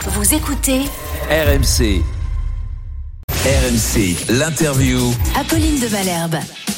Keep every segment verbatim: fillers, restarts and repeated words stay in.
Vous écoutez R M C. R M C, l'interview. Apolline de Malherbe.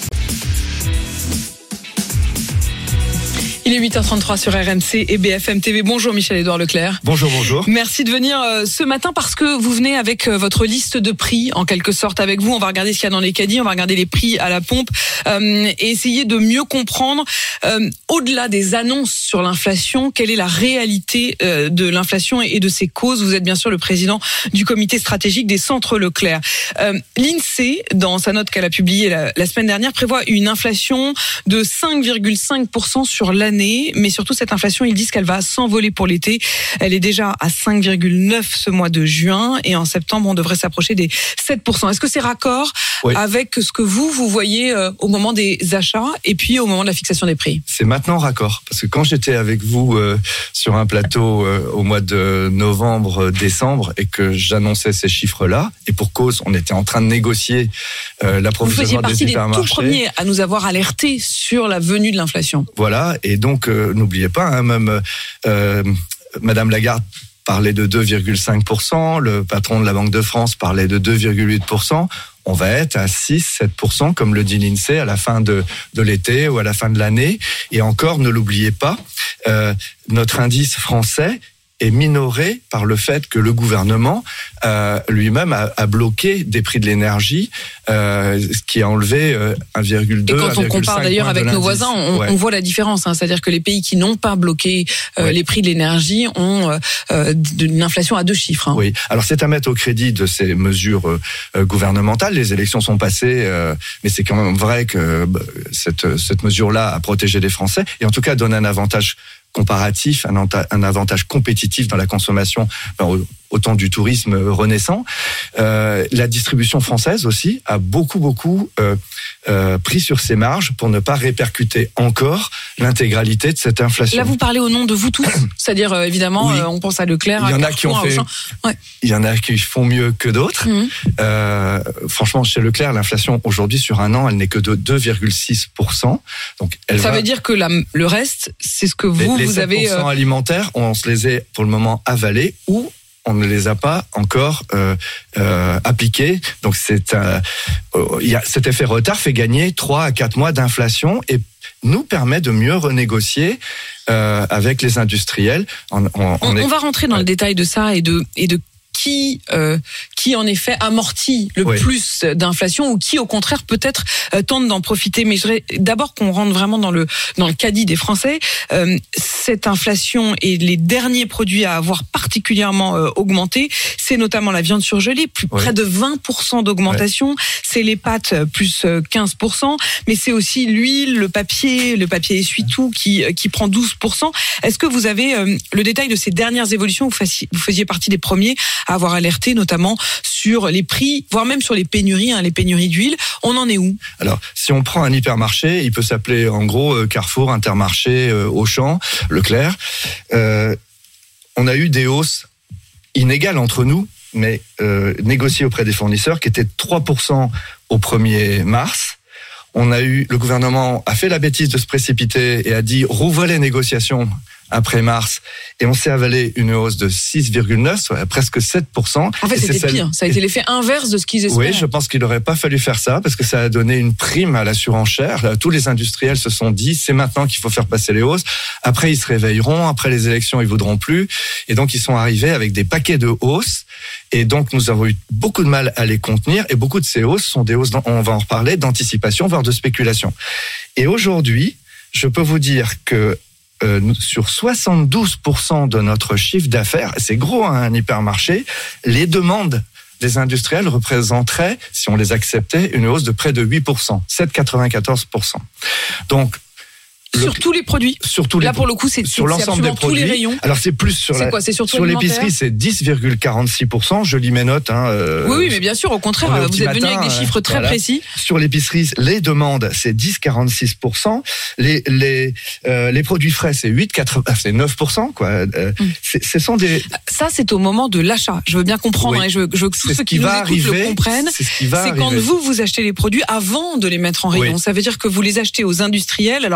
Il est huit heures trente-trois sur R M C et B F M T V. Bonjour Michel-Édouard Leclerc. Bonjour, bonjour. Merci de venir ce matin parce que vous venez avec votre liste de prix, en quelque sorte avec vous. On va regarder ce qu'il y a dans les caddies, on va regarder les prix à la pompe euh, et essayer de mieux comprendre, euh, au-delà des annonces sur l'inflation, quelle est la réalité euh, de l'inflation et de ses causes. Vous êtes bien sûr le président du comité stratégique des centres Leclerc. Euh, L'INSEE, dans sa note qu'elle a publiée la, la semaine dernière, prévoit une inflation de cinq virgule cinq pour cent sur l'année. Mais surtout, cette inflation, ils disent qu'elle va s'envoler pour l'été. Elle est déjà à cinq virgule neuf ce mois de juin. Et en septembre, on devrait s'approcher des sept pour cent. Est-ce que c'est raccord oui. avec ce que vous, vous voyez euh, au moment des achats et puis au moment de la fixation des prix? C'est maintenant raccord. Parce que quand j'étais avec vous euh, sur un plateau euh, au mois de novembre, décembre, et que j'annonçais ces chiffres-là, et pour cause, on était en train de négocier euh, l'approvisionnement des hypermarchés. Vous faisiez partie des tout premiers à nous avoir alertés sur la venue de l'inflation. Voilà, et donc euh, n'oubliez pas, hein, même euh, Madame Lagarde parlait de deux virgule cinq pour cent, le patron de la Banque de France parlait de deux virgule huit pour cent. On va être à six à sept pour cent, comme le dit l'INSEE, à la fin de, de l'été ou à la fin de l'année. Et encore, ne l'oubliez pas, euh, notre indice français est minoré par le fait que le gouvernement euh, lui-même a, a bloqué des prix de l'énergie, euh, ce qui a enlevé euh, un virgule deux. Et quand on compare d'ailleurs avec nos voisins, on, ouais. on voit la différence. Hein, c'est-à-dire que les pays qui n'ont pas bloqué euh, ouais. les prix de l'énergie ont euh, une inflation à deux chiffres. Hein. Oui. Alors c'est à mettre au crédit de ces mesures euh, gouvernementales. Les élections sont passées, euh, mais c'est quand même vrai que bah, cette, cette mesure-là a protégé les Français et en tout cas donne un avantage comparatif, un, un avantage compétitif dans la consommation, ben, autant du tourisme renaissant. Euh, la distribution française aussi a beaucoup, beaucoup euh, euh, pris sur ses marges pour ne pas répercuter encore l'intégralité de cette inflation. Là, vous parlez au nom de vous tous, c'est-à-dire euh, évidemment, oui. euh, on pense à Leclerc, il y en à a qui ont fait, ouais. il y en a qui font mieux que d'autres. Mmh. Euh, franchement, chez Leclerc, l'inflation aujourd'hui sur un an, elle n'est que de deux virgule six pour cent. Donc, elle ça va... veut dire que la, le reste, c'est ce que vous, les, vous les avez. Les sept pour cent alimentaires, on se les a pour le moment avalés ou on ne les a pas encore euh, euh, appliqués. Donc c'est un, euh, y a, cet effet retard fait gagner trois à quatre mois d'inflation et nous permet de mieux renégocier euh, avec les industriels. On, on, on, on, est... on va rentrer dans ouais. le détail de ça et de et de qui euh, qui en effet amortit le oui. plus d'inflation ou qui au contraire peut-être euh, tente d'en profiter. Mais je voudrais d'abord qu'on rentre vraiment dans le dans le caddie des Français. Euh, cette inflation et les derniers produits à avoir particulièrement euh, augmenté, c'est notamment la viande surgelée, plus oui. près de vingt pour cent d'augmentation. Oui. C'est les pâtes plus quinze pour cent, mais c'est aussi l'huile, le papier, le papier essuie-tout qui qui prend douze pour cent. Est-ce que vous avez euh, le détail de ces dernières évolutions? Vous faisiez, vous faisiez partie des premiers à avoir alerté notamment sur les prix, voire même sur les pénuries, hein, les pénuries d'huile. On en est où? Alors, si on prend un hypermarché, il peut s'appeler en gros euh, Carrefour, Intermarché, euh, Auchan, Leclerc. Euh, on a eu des hausses inégales entre nous, mais euh, négociées auprès des fournisseurs, qui étaient de trois pour cent au premier mars. On a eu, le gouvernement a fait la bêtise de se précipiter et a dit rouvre les négociations après mars, et on s'est avalé une hausse de six virgule neuf, soit presque sept pour cent. En fait, c'était pire. Ça a été l'effet inverse de ce qu'ils espéraient. Oui, je pense qu'il n'aurait pas fallu faire ça, parce que ça a donné une prime à la surenchère. Tous les industriels se sont dit, c'est maintenant qu'il faut faire passer les hausses. Après, ils se réveilleront. Après les élections, ils voudront plus. Et donc, ils sont arrivés avec des paquets de hausses. Et donc, nous avons eu beaucoup de mal à les contenir. Et beaucoup de ces hausses sont des hausses, on va en reparler, d'anticipation, voire de spéculation. Et aujourd'hui, je peux vous dire que Euh, sur soixante-douze pour cent de notre chiffre d'affaires, c'est gros hein, un hypermarché, les demandes des industriels représenteraient, si on les acceptait, une hausse de près de huit pour cent, sept virgule quatre-vingt-quatorze pour cent. Donc, sur le, tous les produits. Sur tous les, Là pour le coup c'est sur l'ensemble des produits. Tous les rayons. Alors c'est plus sur c'est la, quoi, c'est sur l'épicerie c'est dix virgule quarante-six pour cent. Je lis mes notes. Hein, euh, oui oui mais bien sûr au contraire vous êtes venu avec des chiffres très voilà. précis. Sur l'épicerie les demandes c'est dix virgule quarante-six pour cent. Les les euh, les produits frais c'est huit virgule quatre-vingts c'est neuf pour cent quoi. Euh, mm. c'est, ce sont des. Ça c'est au moment de l'achat. Je veux bien comprendre oui. hein, je, veux, je veux que tous ceux qui, qui nous écoutent arriver, le comprennent. C'est, ce qui va c'est arriver. Quand vous vous achetez les produits avant de les mettre en rayon. Oui. Ça veut dire que vous les achetez aux industriels. Alors en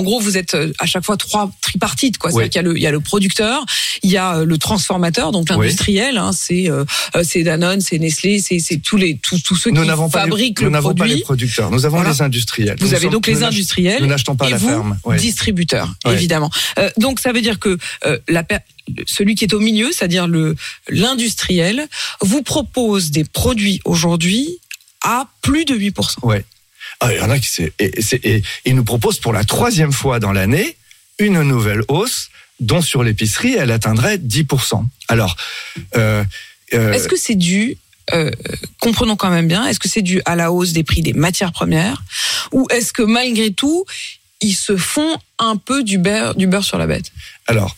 gros, vous êtes à chaque fois trois tripartites, quoi. Oui. C'est-à-dire qu'il y a le, il y a le producteur, il y a le transformateur, donc l'industriel, oui. hein, c'est, euh, c'est Danone, c'est Nestlé, c'est, c'est tous les, tous, tous ceux nous qui fabriquent les, le nous produit. Nous n'avons pas les producteurs, nous avons voilà. les industriels. Vous nous avez sommes, donc les industriels. Nous n'achetons pas et la vous, ferme. Oui. Distributeurs, oui. évidemment. Euh, donc ça veut dire que euh, la per- celui qui est au milieu, c'est-à-dire le l'industriel, vous propose des produits aujourd'hui à plus de huit pour cent. Ouais. Ah, il y en a qui c'est et, c'est, et ils nous proposent pour la troisième fois dans l'année une nouvelle hausse, dont sur l'épicerie elle atteindrait dix pour cent. Alors, euh, euh, est-ce que c'est dû Euh, comprenons quand même bien, est-ce que c'est dû à la hausse des prix des matières premières ou est-ce que malgré tout, ils se font un peu du beurre, du beurre sur la bête? Alors,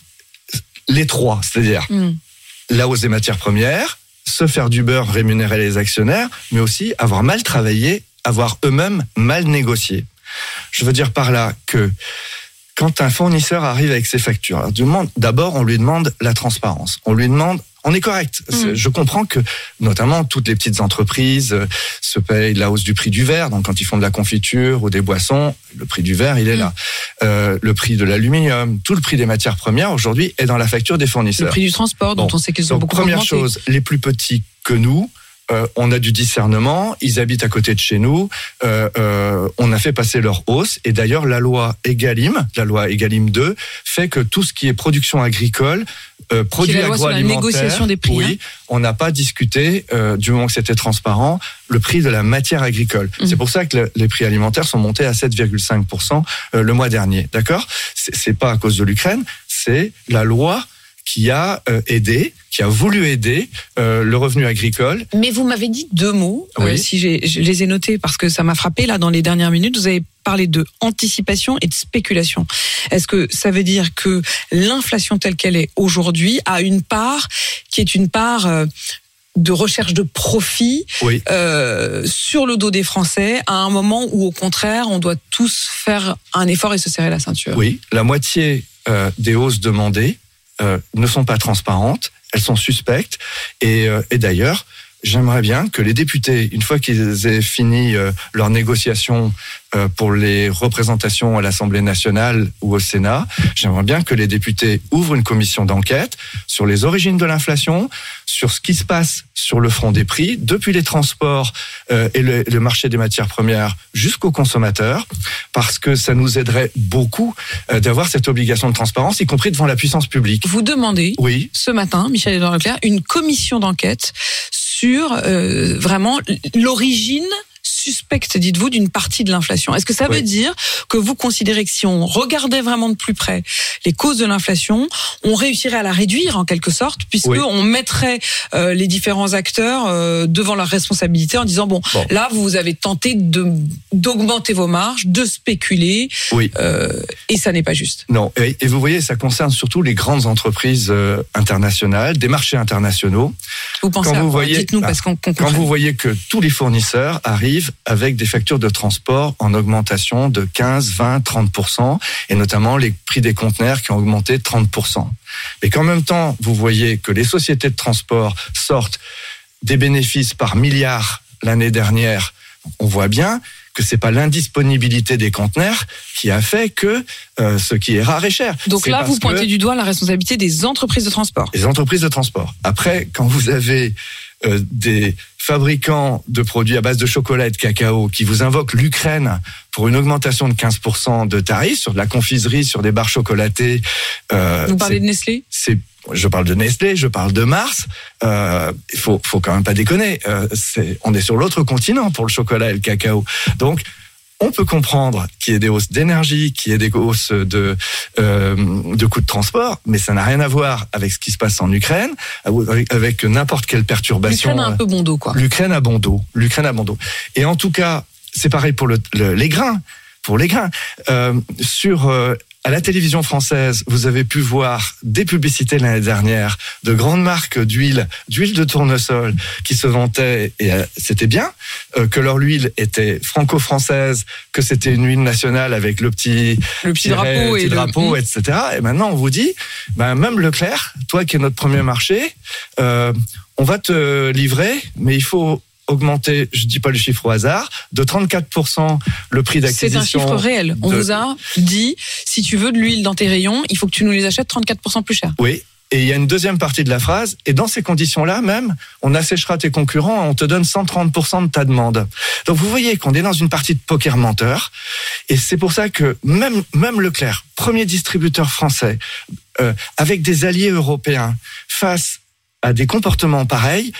les trois, c'est-à-dire mm. la hausse des matières premières, se faire du beurre, rémunérer les actionnaires, mais aussi avoir mal travaillé, avoir eux-mêmes mal négocié. Je veux dire par là que quand un fournisseur arrive avec ses factures, alors, d'abord on lui demande la transparence, on lui demande on est correct. Mmh. Je comprends que, notamment, toutes les petites entreprises se payent la hausse du prix du verre. Donc, quand ils font de la confiture ou des boissons, le prix du verre, il est mmh. là. Euh, le prix de l'aluminium, tout le prix des matières premières, aujourd'hui, est dans la facture des fournisseurs. Le prix du transport, dont bon. on sait qu'ils ont donc, beaucoup première augmenté. chose, les plus petits que nous, Euh, on a du discernement, ils habitent à côté de chez nous, euh, euh, on a fait passer leur hausse, et d'ailleurs la loi Egalim, la loi Egalim deux, fait que tout ce qui est production agricole, euh, produits agroalimentaires, la négociation des prix, oui, hein. on n'a pas discuté, euh, du moment que c'était transparent, le prix de la matière agricole. Mmh. C'est pour ça que le, les prix alimentaires sont montés à sept virgule cinq pour cent euh, le mois dernier, d'accord ? c'est, c'est pas à cause de l'Ukraine, c'est la loi qui a euh, aidé, qui a voulu aider euh, le revenu agricole. Mais vous m'avez dit deux mots, oui. euh, si j'ai, je les ai notés parce que ça m'a frappé là dans les dernières minutes. Vous avez parlé de anticipation et de spéculation. Est-ce que ça veut dire que l'inflation telle qu'elle est aujourd'hui a une part qui est une part euh, de recherche de profit oui. euh, sur le dos des Français à un moment où au contraire on doit tous faire un effort et se serrer la ceinture? Oui, la moitié euh, des hausses demandées Euh, ne sont pas transparentes, elles sont suspectes. Et, euh, et d'ailleurs, j'aimerais bien que les députés, une fois qu'ils aient fini euh, leurs négociations euh, pour les représentations à l'Assemblée nationale ou au Sénat, j'aimerais bien que les députés ouvrent une commission d'enquête sur les origines de l'inflation, sur ce qui se passe sur le front des prix, depuis les transports euh, et le, le marché des matières premières jusqu'aux consommateurs, parce que ça nous aiderait beaucoup euh, d'avoir cette obligation de transparence, y compris devant la puissance publique. Vous demandez oui. ce matin, Michel-Édouard Leclerc, une commission d'enquête sur euh, vraiment l'origine suspecte, dites-vous, d'une partie de l'inflation. Est-ce que ça veut oui. dire que vous considérez que si on regardait vraiment de plus près les causes de l'inflation, on réussirait à la réduire en quelque sorte, puisque oui. on mettrait euh, les différents acteurs euh, devant leurs responsabilités en disant bon, bon, là vous avez tenté de d'augmenter vos marges, de spéculer, oui. euh, et ça n'est pas juste. Non, et, et vous voyez, ça concerne surtout les grandes entreprises euh, internationales, des marchés internationaux. Vous pensez quand à vous quoi ? voyez, Dites-nous, bah, parce qu'on qu'on quand vous voyez que tous les fournisseurs arrivent avec des factures de transport en augmentation de quinze, vingt, trente pour cent, et notamment les prix des conteneurs qui ont augmenté de trente pour cent. Mais qu'en même temps, vous voyez que les sociétés de transport sortent des bénéfices par milliards l'année dernière, on voit bien que c'est pas l'indisponibilité des conteneurs qui a fait que euh, ce qui est rare est cher. Donc c'est là, vous pointez du doigt la responsabilité des entreprises de transport. Les entreprises de transport. Après, quand vous avez euh, des fabricants de produits à base de chocolat et de cacao qui vous invoquent l'Ukraine pour une augmentation de quinze pour cent de tarifs sur de la confiserie, sur des barres chocolatées. Euh, vous parlez de Nestlé ? C'est Je parle de Nestlé, je parle de Mars. Euh, il faut, faut quand même pas déconner. Euh, c'est, on est sur l'autre continent pour le chocolat et le cacao. Donc, on peut comprendre qu'il y ait des hausses d'énergie, qu'il y ait des hausses de, euh, de coûts de transport, mais ça n'a rien à voir avec ce qui se passe en Ukraine, avec, avec n'importe quelle perturbation. L'Ukraine a un peu bon dos, quoi. L'Ukraine a bon dos. L'Ukraine a bon dos. Et en tout cas, c'est pareil pour le, le, les grains. Pour les grains. Euh, sur... Euh, À la télévision française, vous avez pu voir des publicités l'année dernière de grandes marques d'huile, d'huile de tournesol, qui se vantaient, et c'était bien, euh, que leur huile était franco-française, que c'était une huile nationale avec le petit, le petit drapeau, petit et, drapeau le... et cetera. Et maintenant, on vous dit, ben, même Leclerc, toi qui es notre premier marché, euh, on va te livrer, mais il faut augmenté, je dis pas le chiffre au hasard, de trente-quatre pour cent le prix d'acquisition. C'est un chiffre réel. On de... vous a dit, si tu veux de l'huile dans tes rayons, il faut que tu nous les achètes trente-quatre pour cent plus cher. Oui. Et il y a une deuxième partie de la phrase, et dans ces conditions-là même, on asséchera tes concurrents, on te donne cent trente pour cent de ta demande. Donc vous voyez qu'on est dans une partie de poker menteur, et c'est pour ça que même, même Leclerc, premier distributeur français, euh, avec des alliés européens, face à des comportements pareils,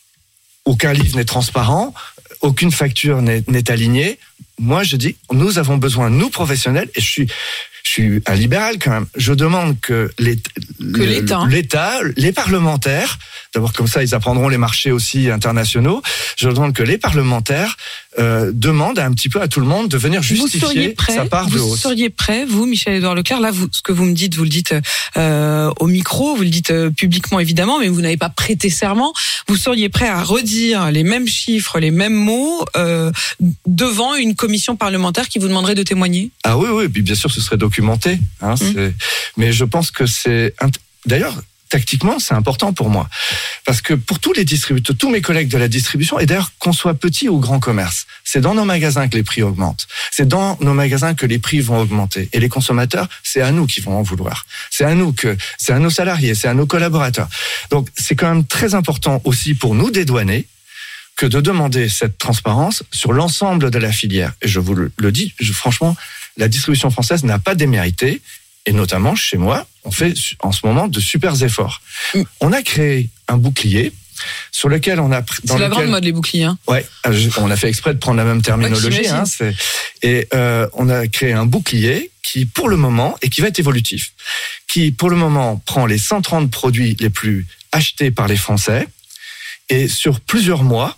aucun livre n'est transparent, aucune facture n'est, n'est alignée. Moi, je dis, nous avons besoin, nous professionnels, et je suis... Je suis un libéral quand même. Je demande que, l'État, que l'État. l'État, les parlementaires, d'abord comme ça ils apprendront les marchés aussi internationaux, je demande que les parlementaires euh, demandent un petit peu à tout le monde de venir justifier prêt, sa part de hausse. Vous seriez prêt, vous, Michel-Édouard Leclerc, là, vous, ce que vous me dites, vous le dites euh, au micro, vous le dites euh, publiquement évidemment, mais vous n'avez pas prêté serment, vous seriez prêt à redire les mêmes chiffres, les mêmes mots euh, devant une commission parlementaire qui vous demanderait de témoigner ? Ah oui, oui, puis bien sûr ce serait documenté. Hein, mmh. c'est... Mais je pense que c'est... D'ailleurs, tactiquement, c'est important pour moi. Parce que pour tous les distributeurs, tous mes collègues de la distribution, et d'ailleurs qu'on soit petit ou grand commerce, c'est dans nos magasins que les prix augmentent. C'est dans nos magasins que les prix vont augmenter. Et les consommateurs, c'est à nous qui vont en vouloir. C'est à nous que, c'est à nos salariés, c'est à nos collaborateurs. Donc c'est quand même très important aussi pour nous des douaniers que de demander cette transparence sur l'ensemble de la filière. Et je vous le dis, je, franchement, la distribution française n'a pas démérité. Et notamment, chez moi, on fait en ce moment de super efforts. Mmh. On a créé un bouclier sur lequel on a... Dans c'est lequel, la grande mode, les boucliers. Hein. Ouais, on a fait exprès de prendre la même terminologie. Ouais, hein, c'est, et euh, on a créé un bouclier qui, pour le moment, et qui va être évolutif, qui, pour le moment, prend les cent trente produits les plus achetés par les Français, et sur plusieurs mois,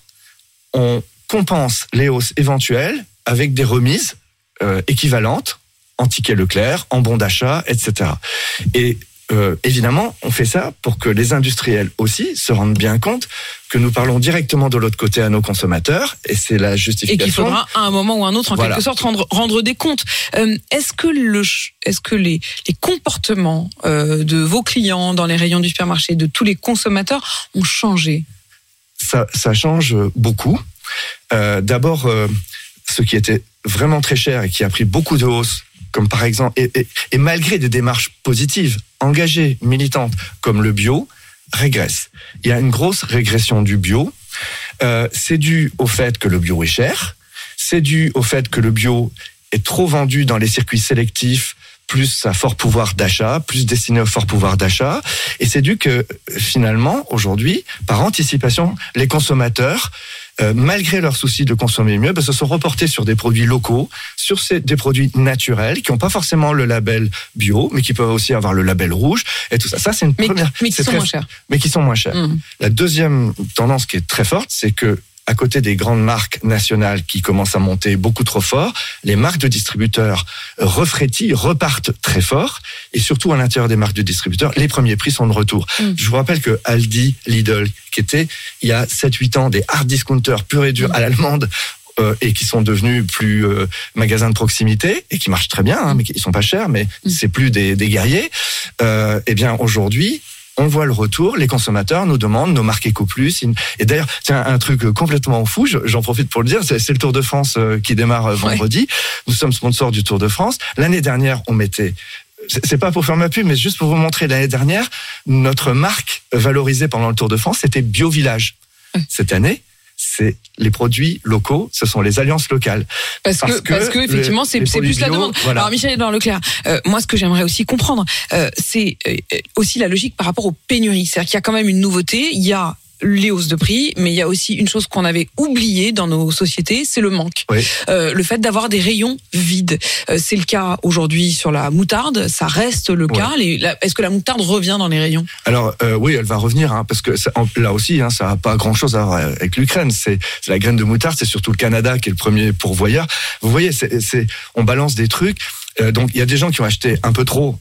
on compense les hausses éventuelles avec des remises euh, équivalentes en ticket Leclerc, en bon d'achat, et cetera. Et euh, évidemment, on fait ça pour que les industriels aussi se rendent bien compte que nous parlons directement de l'autre côté à nos consommateurs, et c'est la justification. Et qu'il faudra à un moment ou à un autre, en voilà. quelque sorte, rendre, rendre des comptes. Euh, est-ce que, le, est-ce que les, les comportements euh, de vos clients dans les rayons du supermarché, de tous les consommateurs, ont changé ? Ça, ça change beaucoup. Euh, d'abord, euh, ce qui était vraiment très cher et qui a pris beaucoup de hausse, comme par exemple, et, et, et malgré des démarches positives, engagées, militantes, comme le bio, régresse. Il y a une grosse régression du bio. Euh, c'est dû au fait que le bio est cher. C'est dû au fait que le bio est trop vendu dans les circuits sélectifs, plus à fort pouvoir d'achat, plus destiné au fort pouvoir d'achat. Et c'est dû que, finalement, aujourd'hui, par anticipation, les consommateurs, euh, malgré leur souci de consommer mieux, ben, se sont reportés sur des produits locaux, sur ces, des produits naturels, qui n'ont pas forcément le label bio, mais qui peuvent aussi avoir le label rouge, et tout ça. Ça, c'est une mais, première... Mais qui c'est sont très, moins chers. Mais qui sont moins chers. Mmh. La deuxième tendance qui est très forte, c'est que, à côté des grandes marques nationales qui commencent à monter beaucoup trop fort, les marques de distributeurs refrétillent, repartent très fort, et surtout à l'intérieur des marques de distributeurs, les premiers prix sont de retour. Mm. Je vous rappelle que Aldi, Lidl, qui étaient il y a sept huit ans des hard discounters purs et durs mm. à l'allemande, euh, et qui sont devenus plus euh, magasins de proximité, et qui marchent très bien, hein, mais qui sont pas chers, mais mm. c'est plus des, des guerriers, euh, eh bien aujourd'hui, on voit le retour, les consommateurs nous demandent nos marques Eco Plus. Et d'ailleurs, c'est un, un truc complètement fou, j'en profite pour le dire, c'est, c'est le Tour de France qui démarre vendredi. Ouais. Nous sommes sponsors du Tour de France. L'année dernière, on mettait... C'est pas pour faire ma pub, mais juste pour vous montrer, l'année dernière, notre marque valorisée pendant le Tour de France, c'était Bio Village. Ouais. Cette année, c'est les produits locaux, ce sont les alliances locales. Parce, parce que, que, parce que effectivement, c'est, c'est plus bio, la demande. Voilà. Alors, Michel-Édouard Leclerc, euh, moi, ce que j'aimerais aussi comprendre, euh, c'est euh, aussi la logique par rapport aux pénuries. C'est-à-dire qu'il y a quand même une nouveauté, il y a les hausses de prix, mais il y a aussi une chose qu'on avait oubliée dans nos sociétés, c'est le manque. Oui. Euh, le fait d'avoir des rayons vides. Euh, c'est le cas aujourd'hui sur la moutarde, ça reste le cas. Oui. Les, la, est-ce que la moutarde revient dans les rayons ? Alors euh, oui, elle va revenir, hein, parce que ça, là aussi, hein, ça n'a pas grand-chose à voir avec l'Ukraine. C'est, c'est la graine de moutarde, c'est surtout le Canada qui est le premier pourvoyeur. Vous voyez, c'est, c'est, on balance des trucs. Euh, donc il y a des gens qui ont acheté un peu trop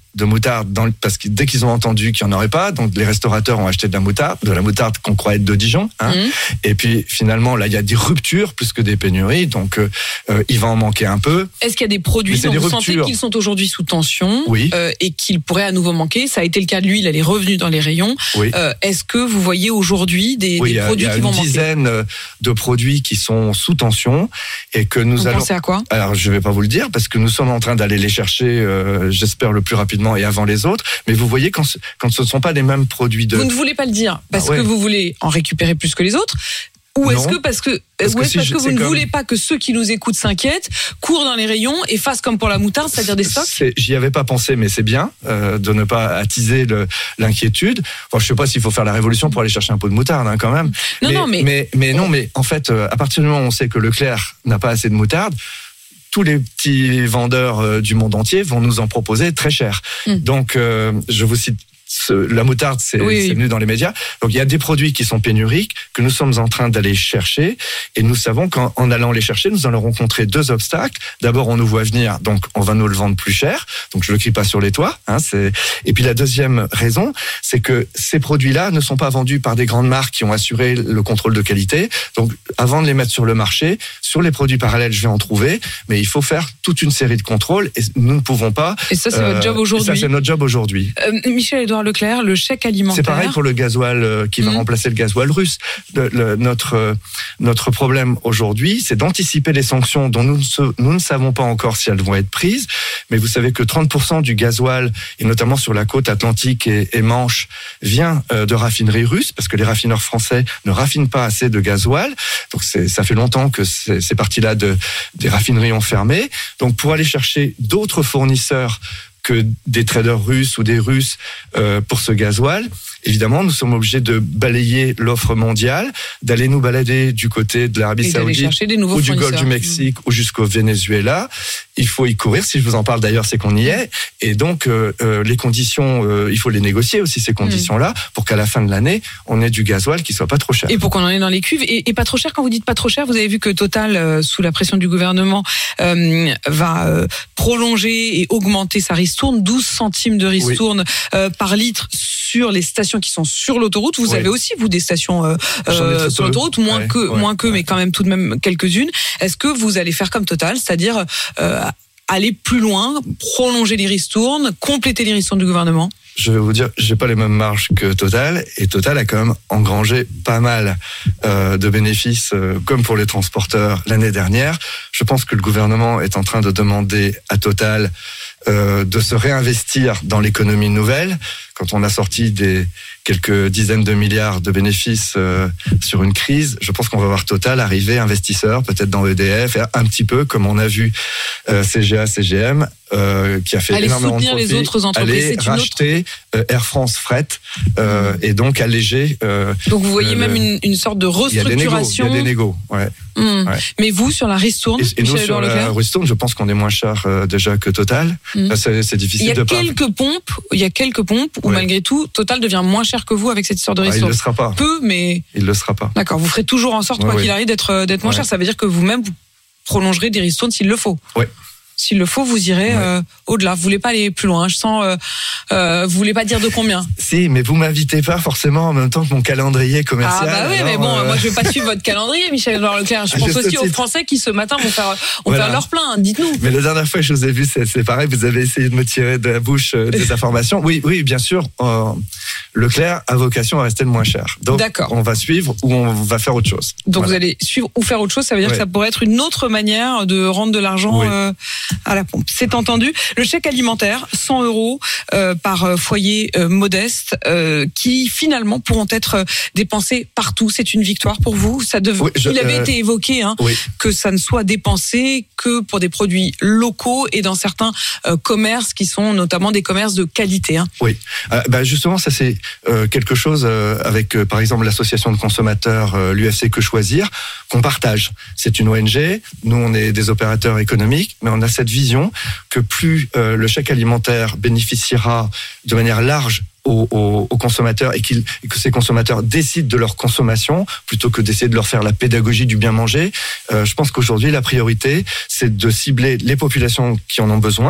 de moutarde dans le, parce que dès qu'ils ont entendu qu'il n'y en aurait pas, donc les restaurateurs ont acheté de la moutarde, de la moutarde qu'on croyait être de Dijon. Hein. Mmh. Et puis finalement, là, il y a des ruptures plus que des pénuries, donc euh, euh, il va en manquer un peu. Est-ce qu'il y a des produits dont vous sentez qu'ils sont aujourd'hui sous tension oui. euh, et qu'ils pourraient à nouveau manquer? Ça a été le cas de l'huile, elle est revenue dans les rayons. Oui. Euh, est-ce que vous voyez aujourd'hui des, oui, des a, produits qui vont manquer? Il y a une dizaine de produits qui sont sous tension et que nous vous allons... pensez à quoi? Alors, je ne vais pas vous le dire parce que nous sommes en train d'aller les chercher, euh, j'espère, le plus rapidement et avant les autres. Mais vous voyez, quand ce, quand ce ne sont pas les mêmes produits de... Vous ne voulez pas le dire parce ah ouais. que vous voulez en récupérer plus que les autres? Ou est-ce non, que parce que, parce ou que, est-ce si parce je, que vous ne comme... voulez pas que ceux qui nous écoutent s'inquiètent, courent dans les rayons et fassent comme pour la moutarde, c'est-à-dire des stocks? c'est, J'y avais pas pensé, mais c'est bien euh, de ne pas attiser le, l'inquiétude. Enfin, je sais pas s'il faut faire la révolution pour aller chercher un pot de moutarde, hein, quand même. Non, mais, non, mais... mais mais non, mais en fait, euh, à partir du moment où on sait que Leclerc n'a pas assez de moutarde, tous les petits vendeurs euh, du monde entier vont nous en proposer très cher. Mm. Donc, euh, je vous cite. Ce, la moutarde, c'est, oui, c'est venu dans les médias. Donc, il y a des produits qui sont pénuriques que nous sommes en train d'aller chercher. Et nous savons qu'en en allant les chercher, nous allons rencontrer deux obstacles. D'abord, on nous voit venir, donc on va nous le vendre plus cher. Donc, je le crie pas sur les toits. Hein, c'est... Et puis, la deuxième raison, c'est que ces produits-là ne sont pas vendus par des grandes marques qui ont assuré le contrôle de qualité. Donc, avant de les mettre sur le marché, sur les produits parallèles, je vais en trouver. Mais il faut faire toute une série de contrôles et nous ne pouvons pas... Et ça, c'est euh, votre job aujourd'hui. Ça, c'est notre job aujourd'hui. Euh, Michel-Édouard Leclerc, le chèque alimentaire. C'est pareil pour le gasoil euh, qui va mmh. remplacer le gasoil russe. Le, le, notre euh, notre problème aujourd'hui, c'est d'anticiper les sanctions dont nous ne, nous ne savons pas encore si elles vont être prises. Mais vous savez que trente pour cent du gasoil, et notamment sur la côte atlantique et, et Manche, vient euh, de raffineries russes, parce que les raffineurs français ne raffinent pas assez de gasoil. Donc c'est, ça fait longtemps que ces, ces parties-là de, des raffineries ont fermé. Donc pour aller chercher d'autres fournisseurs que des traders russes ou des Russes euh, pour ce gasoil, évidemment, nous sommes obligés de balayer l'offre mondiale, d'aller nous balader du côté de l'Arabie et Saoudite ou du Golfe du Mexique mmh. ou jusqu'au Venezuela. Il faut y courir. Si je vous en parle d'ailleurs, c'est qu'on y est. Et donc, euh, euh, les conditions, euh, il faut les négocier aussi, ces conditions-là, mmh. pour qu'à la fin de l'année, on ait du gasoil qui soit pas trop cher. Et pour qu'on en ait dans les cuves. Et, et pas trop cher, quand vous dites pas trop cher, vous avez vu que Total, euh, sous la pression du gouvernement, euh, va euh, prolonger et augmenter sa ristourne, douze centimes de ristourne oui. euh, par litre sur les stations qui sont sur l'autoroute. Vous oui. avez aussi, vous, des stations euh, euh, sur l'autoroute, moins ouais, que, ouais, moins que, ouais. mais quand même tout de même quelques-unes. Est-ce que vous allez faire comme Total, c'est-à-dire euh, aller plus loin, prolonger les ristournes, compléter les ristournes du gouvernement? Je vais vous dire, j'ai pas les mêmes marges que Total, et Total a quand même engrangé pas mal euh, de bénéfices, euh, comme pour les transporteurs l'année dernière. Je pense que le gouvernement est en train de demander à Total euh, de se réinvestir dans l'économie nouvelle. Quand on a sorti des quelques dizaines de milliards de bénéfices euh, sur une crise, je pense qu'on va voir Total arriver investisseur, peut-être dans E D F, un petit peu comme on a vu euh, C G A, C G M, euh, qui a fait aller énormément de profit, les autres entreprises, aller c'est racheter une autre... euh, Air France Fret euh, et donc alléger. Euh, donc vous voyez euh, même une, une sorte de restructuration. Il y a des négos, ouais. Mmh. ouais. Mais vous, sur la ristourne, et, et nous sur la ristourne, je pense qu'on est moins cher euh, déjà que Total. Mmh. Là, c'est, c'est difficile de pas. Il y a quelques pas... pompes, il y a quelques pompes où ouais. malgré tout, Total devient moins cher que vous avec cette histoire de ristourne. Ah, il le sera pas. Peu, mais il le sera pas. D'accord. Vous ferez toujours en sorte, ouais, quoi ouais. qu'il arrive, d'être d'être moins ouais. cher. Ça veut dire que vous-même vous prolongerez des ristournes s'il le faut. Oui. S'il le faut, vous irez ouais. euh, au-delà. Vous voulez pas aller plus loin. Je sens. Euh, euh, vous voulez pas dire de combien? Si, mais vous m'invitez pas forcément en même temps que mon calendrier commercial. Ah bah oui, alors, mais bon, euh... moi je vais pas suivre votre calendrier, Michel-Édouard Leclerc. Je pense aussi aux Français qui ce matin vont faire, vont voilà. faire leur plein. Dites-nous. Mais la dernière fois que je vous ai vu, c'est, c'est pareil. Vous avez essayé de me tirer de la bouche euh, des informations. Oui, oui, bien sûr. Euh, Leclerc a vocation à rester le moins cher. Donc, D'accord. on va suivre ou on va faire autre chose. Donc voilà. Vous allez suivre ou faire autre chose. Ça veut dire ouais. que ça pourrait être une autre manière de rendre de l'argent oui. euh, à la pompe. C'est entendu. Le chèque alimentaire, cent euros euh, par foyer euh, modeste, euh, qui finalement pourront être euh, dépensés partout. C'est une victoire pour vous. Ça dev... oui, je, Il avait euh, été évoqué hein, oui. que ça ne soit dépensé que pour des produits locaux et dans certains euh, commerces qui sont notamment des commerces de qualité. Hein. Oui, euh, bah justement, ça c'est euh, quelque chose euh, avec euh, par exemple l'association de consommateurs, euh, l'U F C Que Choisir, qu'on partage. C'est une O N G. Nous, on est des opérateurs économiques, mais on a cette vision que plus euh, le chèque alimentaire bénéficiera de manière large aux, aux, aux consommateurs et, qu'ils, et que ces consommateurs décident de leur consommation plutôt que d'essayer de leur faire la pédagogie du bien manger, euh, je pense qu'aujourd'hui la priorité c'est de cibler les populations qui en ont besoin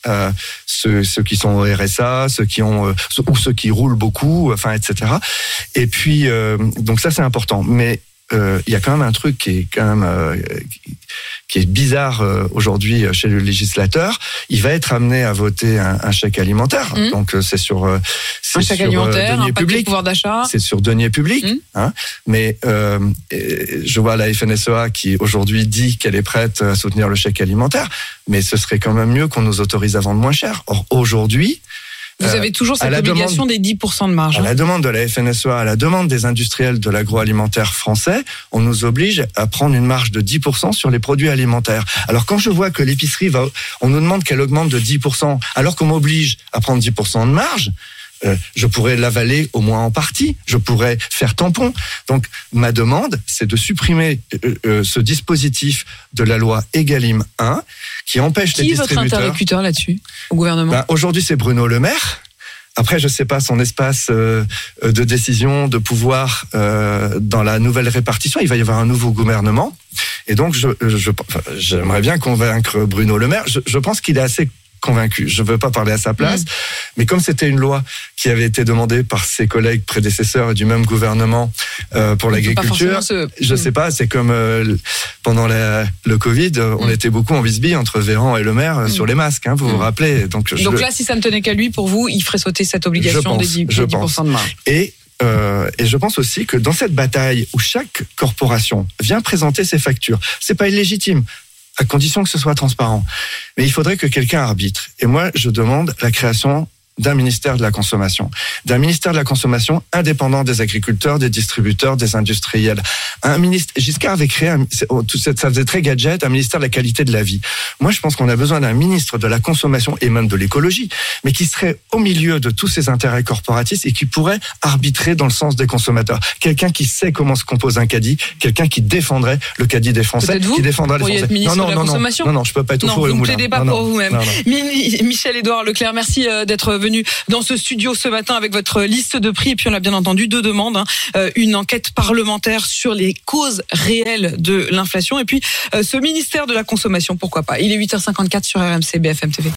euh, ceux, ceux qui sont au R S A, ceux qui ont, euh, ou ceux qui roulent beaucoup, enfin, et cetera. Et puis, euh, donc ça, c'est important. Mais euh, il y a quand même un truc qui est quand même euh, qui est bizarre euh, aujourd'hui chez le législateur. Il va être amené à voter un, un chèque alimentaire. Mmh. Donc euh, c'est sur euh, c'est un chèque sur, alimentaire, euh, un paquet de pouvoir d'achat. C'est sur deniers publics. Mmh. Hein. Mais euh, je vois la F N S E A qui aujourd'hui dit qu'elle est prête à soutenir le chèque alimentaire. Mais ce serait quand même mieux qu'on nous autorise à vendre moins cher. Or aujourd'hui, vous avez toujours cette obligation demande, des dix pour cent de marge. À la demande de la F N S E A, à la demande des industriels de l'agroalimentaire français, on nous oblige à prendre une marge de dix pour cent sur les produits alimentaires. Alors quand je vois que l'épicerie va, on nous demande qu'elle augmente de dix pour cent, alors qu'on m'oblige à prendre dix pour cent de marge, euh, je pourrais l'avaler au moins en partie, je pourrais faire tampon. Donc ma demande, c'est de supprimer euh, euh, ce dispositif de la loi Egalim un qui empêche qui les distributeurs... Qui est votre interlocuteur là-dessus, au gouvernement? Ben, aujourd'hui, c'est Bruno Le Maire. Après, je sais pas son espace euh, de décision, de pouvoir euh, dans la nouvelle répartition. Il va y avoir un nouveau gouvernement. Et donc, je, je, enfin, j'aimerais bien convaincre Bruno Le Maire. Je, je pense qu'il est assez convaincu. Je ne veux pas parler à sa place, mmh. mais comme c'était une loi qui avait été demandée par ses collègues prédécesseurs du même gouvernement euh, pour l'agriculture, se... je ne sais pas, c'est comme euh, pendant la, le Covid, mmh. on était beaucoup en bisbille entre Véran et Le Maire mmh. sur les masques, hein, vous mmh. vous rappelez. Donc, donc je, là, si ça ne tenait qu'à lui, pour vous, il ferait sauter cette obligation pense, des dix pour cent de marge. Et Euh, et je pense aussi que dans cette bataille où chaque corporation vient présenter ses factures, c'est pas illégitime, à condition que ce soit transparent. Mais il faudrait que quelqu'un arbitre. Et moi, je demande la création d'un ministère de la consommation. D'un ministère de la consommation indépendant des agriculteurs, des distributeurs, des industriels. Un ministre, Giscard avait créé, un, tout ça faisait très gadget, un ministère de la qualité de la vie. Moi, je pense qu'on a besoin d'un ministre de la consommation et même de l'écologie, mais qui serait au milieu de tous ces intérêts corporatistes et qui pourrait arbitrer dans le sens des consommateurs. Quelqu'un qui sait comment se compose un caddie, quelqu'un qui défendrait le caddie des Français, vous, qui défendrait les Français. Être ministre non, non, de la non, consommation. non, non, je peux pas être au non, four et au moulin. Vous ne plaidez pas non, pour non, vous-même. Non, non. Michel-Édouard Leclerc, merci d'être venu dans ce studio ce matin avec votre liste de prix. Et puis on a bien entendu deux demandes, hein. euh, une enquête parlementaire sur les causes réelles de l'inflation et puis euh, ce ministère de la consommation, pourquoi pas. Il est huit heures cinquante-quatre sur R M C B F M T V.